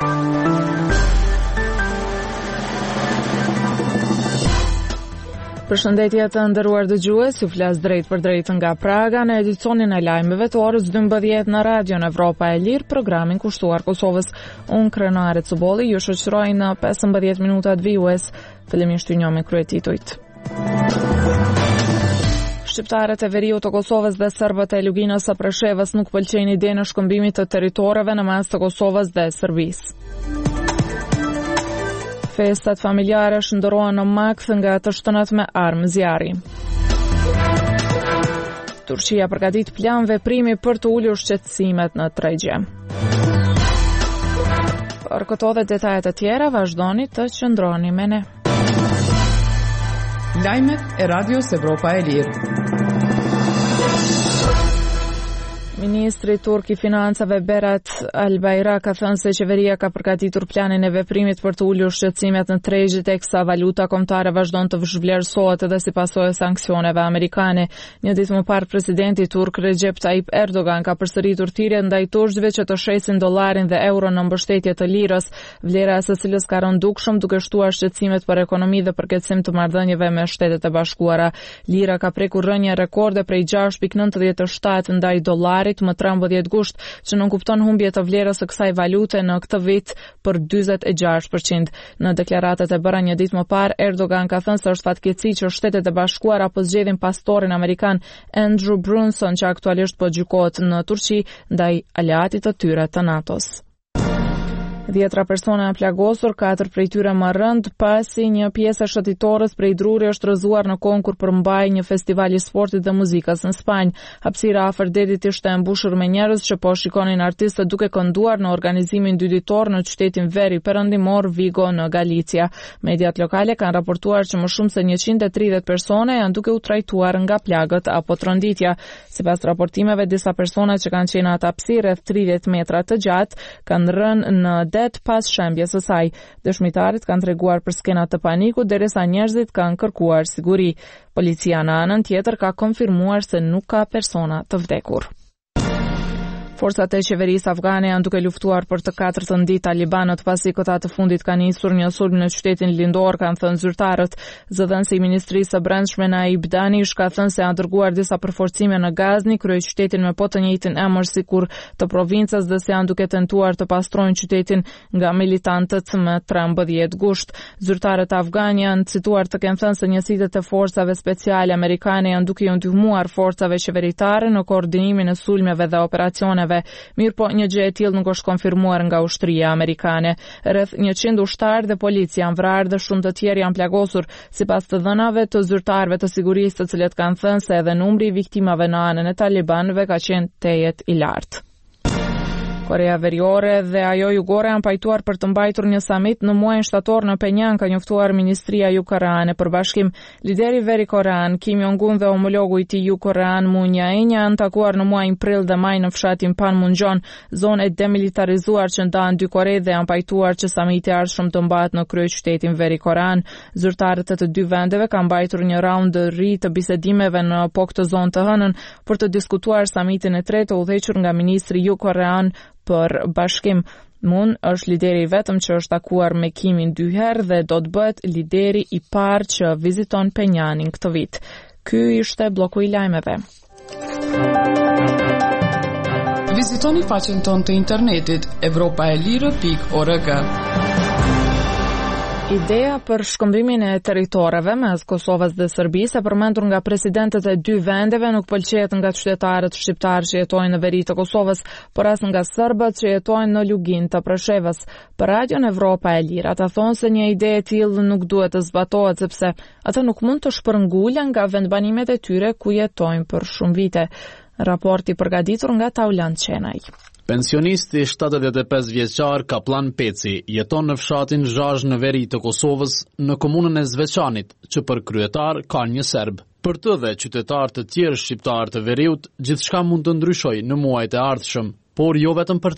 Përshëndetje të nderuar dëgjues, ju flas drejt për drejt nga Praga në edicionin e lajmeve të orës 12 në Radion Evropa e Lirë, programin kushtuar Kosovës. Unë Krenare Cubolli ju shoqëroj në 15 minutat vijues. Fillimisht ju njoh me kryetitujt. Shqiptarët e veriut të Kosovës dhe serbët e Luginës së Preshevës nuk pëlqejnë idenë e shkëmbimit të territoreve në mes të Kosovës dhe Serbisë. Festat familjare shndërrohen në makt nga të shtënat me armë zjarri. Turqia përgatit plan veprimi për të ulur shqetësimet në tregje. Për këto dhe detajet e tjera, vazhdoni të qëndroni me ne. Lajmet e Radios Evropa e Lirë. Ministri turk i financave Berat Albayrak ka thënë se qeveria ka përgatitur planin e veprimit për të ulur shqetësimet në tregje teksa valuta kombëtare vazhdon të zhvlerësohet edhe si pasojë e sanksioneve amerikane. Një ditë më parë presidenti turk Recep Tayyip Erdogan ka përsëritur thirrje ndaj turqëve që të shesin dollarin dhe euron në mbështetje të lirës, vlera e së cilës ka rënë dukshëm duke shtuar shqetësimet për ekonomi dhe përkeqësim të marrëdhënieve me Shtetet e Bashkuara. Lira ka prekur rënje rekorde prej 6.97 ndaj dollarit më 13 gusht, që nënkupton humbje të vlerës së kësaj valute në këtë vit për 46%. Në deklaratat e bëra një ditë më parë, Erdogan ka thënë se është fatkeqësi që Shtetet e Bashkuara po zgjedhin pastorin amerikan Andrew Brunson, që aktualisht po gjykohet në Turqi ndaj aleatit të tyre të NATO-s. 10 persona janë plagosur, 4 prej tyre më rënd, pasi një pjesë e shëtitores prej druri është rrëzuar në konkur për mbaj një festival i sportit dhe muzikës në Spanjë. Hapësira afër detit ishte e mbushur me njerëz që po shikonin artistët duke kënduar në organizimin dyditor në qytetin veri perëndimor Vigo në Galicia. Mediat lokale kanë raportuar që më shumë se 130 persona janë duke u trajtuar nga plagët apo tronditja. Sipas raportimeve, disa persona që kanë qenë atë hapësirë rreth 30 metra të gjatë kanë rënë në pas shembjes së saj. Dëshmitarët kanë treguar për skenat të panikut derisa njerëzit kanë kërkuar siguri. Policia në anën tjetër ka konfirmuar se nuk ka persona të vdekur. Forcat e qeverisë afgane janë duke luftuar për të katërtën ditë talibanët pasi këta të fundit kanë nisur një sulm në qytetin lindor, kanë thënë zyrtarët. Zëdhënësi i Ministrisë së Brendshme Naib Danish ka thënë se janë dërguar disa përforcime në Gazni, kryeqytetin me po të njëjtin emër sikur të provincës, dhe se janë duke tentuar të pastrojnë qytetin nga militantët me 13 gusht. Zyrtarët afganë janë cituar të kenë thënë se njësitë e forcave speciale amerikane janë duke i ndihmuar forcave qeveritare në koordinimin e sulmeve dhe operacioneve. Mirë po, një gjë e tillë nuk është konfirmuar nga ushtria amerikane. Rreth 100 ushtarë dhe policia janë vrarë dhe shumë të tjerë janë plagosur, sipas të dhënave të zyrtarëve të sigurisë, të cilët kanë thënë se edhe numri i viktimave në anën e talibanëve ka qenë tejet i lartë. Korea Veriore dhe ajo jugore janë pajtuar për të mbajtur një samit në muajin shtator në Penjang, ka njoftuar Ministria Jugokoreane për bashkim. Lideri Veri-Korean Kim Jong-un dhe homologu i tij Jugokorean Moon Jae-in janë takuar në muajin prill dhe maj në fshatin Panmunjom, zonë e demilitarizuar që ndahen dy Kore, dhe janë pajtuar që samiti i ardhshëm të mbahet në kryeqytetin Veri-Korean. Zyrtarët e të dy vendeve kanë mbajtur një raund të ri të bisedimeve në këtë zonë të hënën për të diskutuar samitin e tretë udhëhequr nga ministri jugokorean për bashkim. Moon është lideri i vetëm që është takuar me Kimin 2 herë dhe do të bëhet lideri i parë që viziton Penjanin këtë vit. Ky ishte bloku i lajmeve. Vizitoni faqen tonë të internetit europaelire.org. Ideja për shkëmbimin e territoreve mes Kosovës dhe Serbisë, e përmendur nga presidentët e dy vendeve, nuk pëlqejet nga qytetarët shqiptarë që jetojnë në veri të Kosovës, por as nga serbët që jetojnë në Lugin të Preshevës. Për Radion Evropa e Lirë, ata thonë se një ide e tillë nuk duhet të zbatohet, sepse ata nuk mund të shpërngulen nga vendbanimet e tyre ku jetojnë për shumë vite. Raporti përgatitur nga Taulant Qenaj. Pensionisti 75 vjeçar Kaplan Peci jeton në fshatin Zhazh në veri të Kosovës, në komunën e Zveçanit, që për kryetar ka një serb. Për të dhe qytetarë të tjerë shqiptarë të veriut, gjithçka mund të ndryshojë në muajt e ardhshëm, por jo vetëm për ta.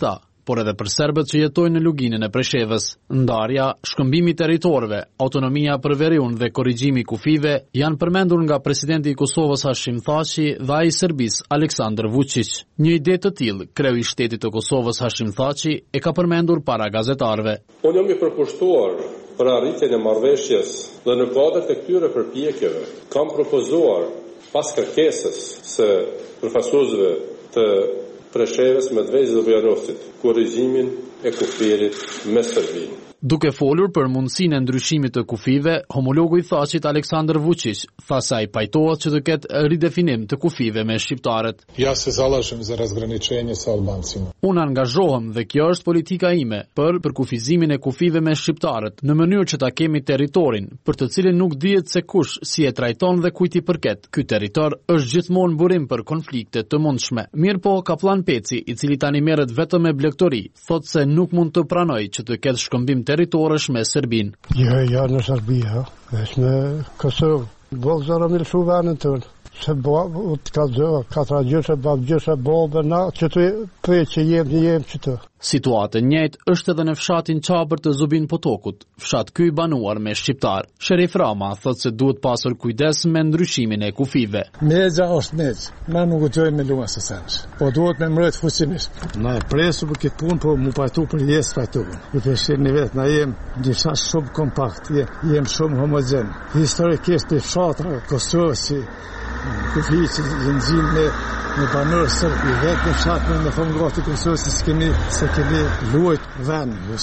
por edhe për serbët që jetojnë në luginën e Preshevës. Ndarja, shkëmbimi i territorëve, autonomia për veriun dhe korrigjimi i kufive janë përmendur nga presidenti i Kosovës Hashim Thaçi dhe ai i Serbisë Aleksandar Vučić. Një ide të tillë, kreu i shtetit të Kosovës Hashim Thaçi e ka përmendur para gazetarëve. Unë jam i përkushtuar për arritjen e marrëveshjes dhe në kuadër të këtyre përpjekjeve kam propozuar pas kërkesës së përfaqësuesve të Preshevës, Medvejës dhe Bujanovcit korrigjimin e kufirit me Serbinë. Duke folur për mundësinë e ndryshimit të kufive, homologu i Thaçit Aleksandar Vučić tha se ai pajtohet që të ketë ridefinim të kufive me shqiptarët. Ja se zalažem za razgraničenje sa Albancima. Unë angazhohem dhe kjo është politika ime për kufizimin e kufive me shqiptarët në mënyrë që ta kemi territorin për të cilin nuk dihet se kush si e trajton dhe kujt i përket. Ky territor është gjithmonë burim për konflikte të mundshme. Mirëpo Kaplan Peci, i cili tani merret vetëm me blegtori, thotë se nuk mund të pranojë që të ketë shkëmbim territorësh me Serbinë. Ja në Serbi, veç në Kosovë. Vëllëzora më lëshu venën tonë. Se të ka zëva, 4 gjyshe, babgjyshe, babë, na, që të pëjtë që jem që të. Situatë njëjtë është edhe në fshatin Qabër të Zubin Potokut, fshat ky banuar me shqiptar. Sherif Rama thotë se duhet pasur kujdes me ndryshimin e kufive. Meza është mezë, na nuk gëtojmë me luma së sensh, po duhet me mërët fuqimisht. Na e presu për këtë punë, po mu pajtu për jesë pajtuën. I përshirë një vetë, na jem gjitha shumë kompakt, jem shumë homogen. Historikisht i fshatra Kosovës që kufi që zëndzim me banorë sërbi, vetë në fshatme me thonë gati Kosovës se kemi luajt venë,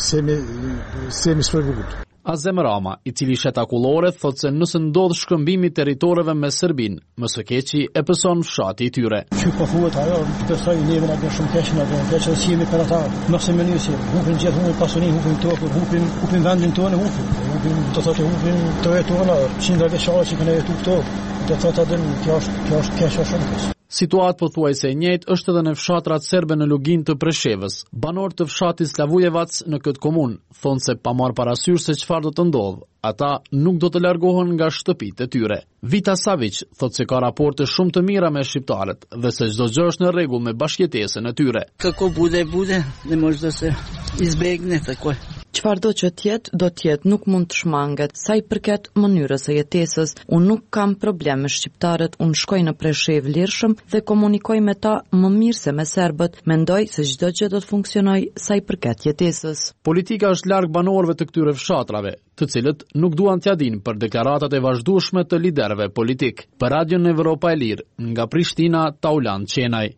se mi shpërbullë. Azem Rama, i cili shet akullore, thot se nëse ndodh shkëmbimi territoreve me Serbinë, më së keqi e pëson fshati i tyre. Që po thuhet ajo, besoj neve na bën shumë keq na bën keq se jemi për ata. Mos e mendoj se hupin gjithë humbin pasuni, hupin tokë, hupin vendin tonë, hupin do thotë hupin tonë tona, qindra vjeçare që kanë jetuar këto. Do thotë atë kjo është keq shumë. Situatë pothuajse e njëjtë është edhe në fshatrat serbe në luginë të Preshevës. Banorët të fshatit Slavujevac në këtë komunë thonë se pa marrë parasysh se çfarë do të ndodhë, ata nuk do të largohen nga shtëpitë e tyre. Vita Savić thotë se ka raporte shumë të mira me shqiptarët dhe se çdo gjë është në rregull me bashkëjetesën e tyre. Kako bude, ne može da se izbegne tako. Çfarë do që do tjetë, nuk mund të shmanget. Sa i përket mënyrës së jetesës, unë nuk kam problem me shqiptarët, unë shkoj në Preshevë lirshëm dhe komunikoj me ta më mirë se me serbët. Mendoj se çdo gjë do të funksionojë sa i përket jetesës. Politika është larg banorëve të këtyre fshatrave, të cilët nuk duan t'ia dinë për deklaratat e vazhdueshme të liderëve politik. Për Radion Evropa e Lirë, nga Prishtina, Taulan Qenaj.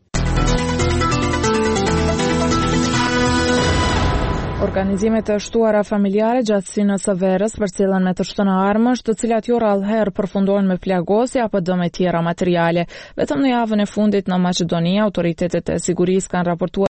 Organizimet e shtuara familjare gjatë sinës së verës përcjellen me të shtunë armësh, të cilat jo rallëherë përfundojnë me plagosje apo dëme tjera materiale. Vetëm në javën e fundit në Maqedoni, autoritetet e sigurisë kanë raportuar